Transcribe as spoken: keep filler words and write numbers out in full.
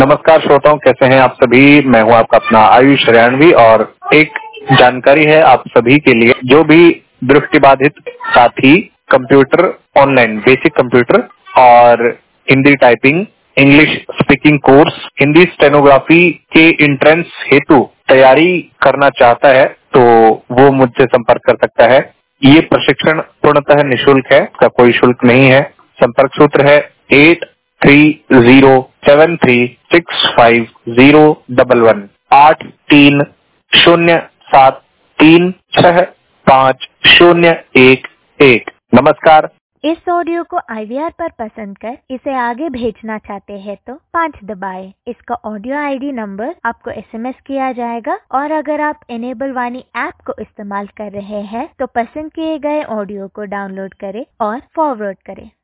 नमस्कार श्रोताओं, कैसे हैं आप सभी। मैं हूं आपका अपना आयुष हरियाणवी और एक जानकारी है आप सभी के लिए। जो भी दृष्टिबाधित साथी कंप्यूटर ऑनलाइन बेसिक कंप्यूटर और Hindi typing, English speaking course, Hindi stenography के एंट्रेंस हेतु तैयारी करना चाहता है तो वो मुझसे संपर्क कर सकता है। ये प्रशिक्षण पूर्णतः निःशुल्क है, इसका कोई शुल्क नहीं है। संपर्क सूत्र है eight three zero seven three six five zero double one आठ तीन शून्य सात तीन छह पाँच शून्य एक एक। नमस्कार। इस ऑडियो को आई वी आर पर पसंद कर इसे आगे भेजना चाहते हैं तो पाँच दबाएं। इसका ऑडियो आई डी नंबर आपको एस एम एस किया जाएगा और अगर आप एनेबल वाणी ऐप को इस्तेमाल कर रहे हैं तो पसंद किए गए ऑडियो को डाउनलोड करें और फॉरवर्ड करें।